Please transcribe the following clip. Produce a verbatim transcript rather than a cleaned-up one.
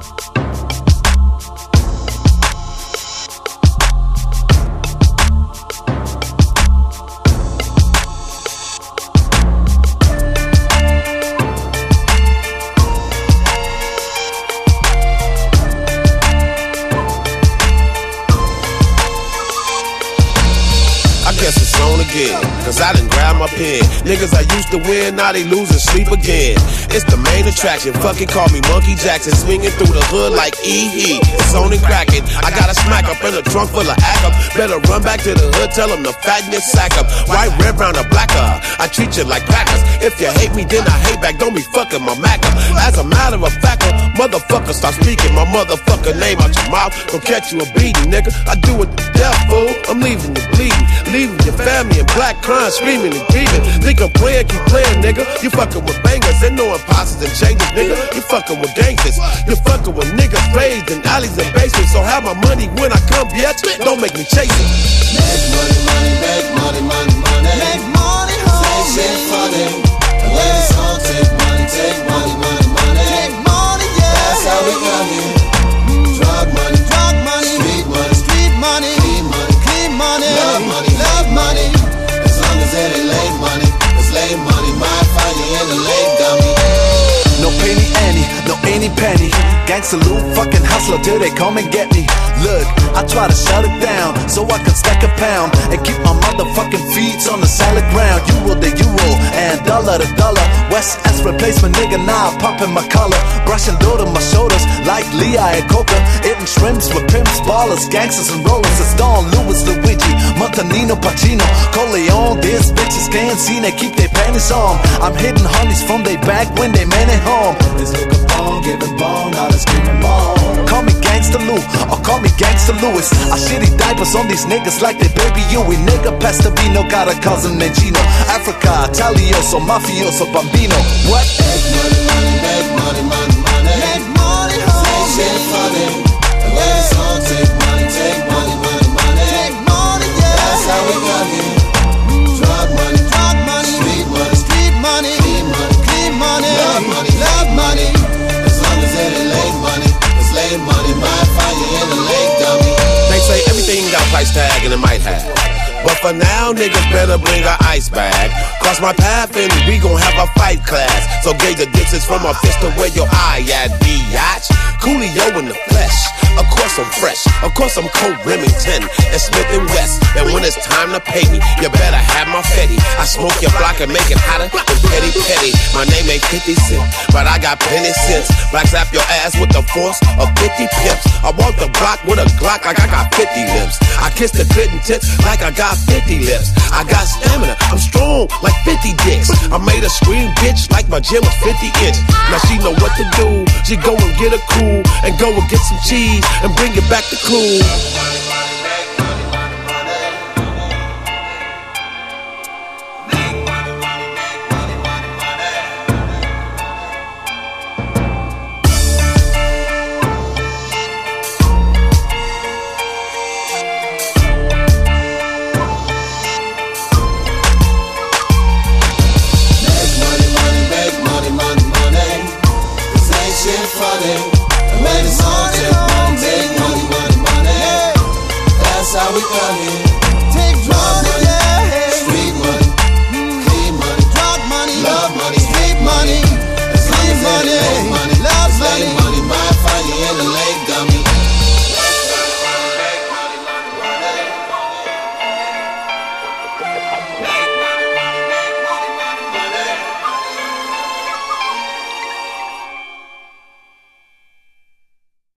Guess it's on again, cause I done grabbed my pen. Niggas I used to win, now they lose and sleep again. It's the main attraction, fucking call me Monkey Jackson. Swinging through the hood like E-He. It's on and cracking, I got a smack up in a trunk full of ack up. Better run back to the hood, tell them to fatten your sack up. White, red, brown, or black up, I treat you like crackers. If you hate me, then I hate back, don't be fucking my Mac up. As a matter of fact, motherfucker, stop speaking my motherfucker name out your mouth. Don't catch you a beating, nigga. I do it to death, fool. I'm leaving you bleeding, leaving your family in black crying, screaming and grieving. Think I'm playing, keep playing, nigga. You fucking with bangers and no imposters and changes, nigga. You fucking with gangsters. You fucking with niggas raised in alleys and basements. So have my money when I come, bitch. Don't make me chase it. Make money, money, make money, money, money. Make money, homie. Say shit funny. And when it's on, take money, take money, money, money. Take money, yeah. That's how we got here. Drug money, drug money, street money, street money, clean money, clean money, love money, love money. As long as it ain't late money, it's late money. Might find you in the late dummy. No penny Annie, no any penny. Gangsta Lou, fucking hustler till they come and get me. Look, I try to shut it down so I can stack a pound and keep my motherfucking feet on the solid ground. Euro to euro and dollar to dollar. West S replacement nigga, now I'm popping my collar. Brushing dough to my shoulders like Leah and Coca. Eating shrimps with pimps, ballers, gangsters and rollers. It's Don, Louis, Luigi, Montanino, Pacino, Corleone. These bitches can't see, they keep their panties on. I'm hitting honeys from they back when they man at home. This look upon, giving bone, all this screaming more. Call me Gangsta Lou, or call me Gangsta Louis. I shitty diapers on these niggas like they baby Yui. Nigga Pastavino, got a cousin named Gino. Africa, Italioso, Mafioso, Bambino. What? Make money, money, make money, money, money. Make money, homie. Say shit funny. And when it's on, take money, take money, money, money. Take money, yeah. That's how we got here. Drug money, drug money, street money, street money, clean money, clean money, love money, love money. As long as it ain't late money, it's late money. Might find you in the lake dummy. They say everything got a price tag and it might have. But for now, niggas better bring an ice bag. Cross my path and we gon' have a fight class. So gauge the distance from my fist to where your eye at, biatch. Coolio in the flesh. Of course I'm fresh. Of course I'm Colt Remington and Smith and West. And when it's time to pay me, you better have my fetty. I smoke your block and make it hotter than petty petty. My name ain't fifty cent, but I got plenty cents. Black slap your ass with the force of fifty pimps. I walk the block with a Glock like I got fifty limbs. I kiss the clit and tits like I got fifty lips. I got stamina, I'm strong like fifty dicks. I made her scream bitch like my gym was fifty inch. Now she know what to do. She go and get a cool and go and get some cheese and bring it back to cool. Shit funny. And when it's on, take money, take money, money, money. That's how we got here.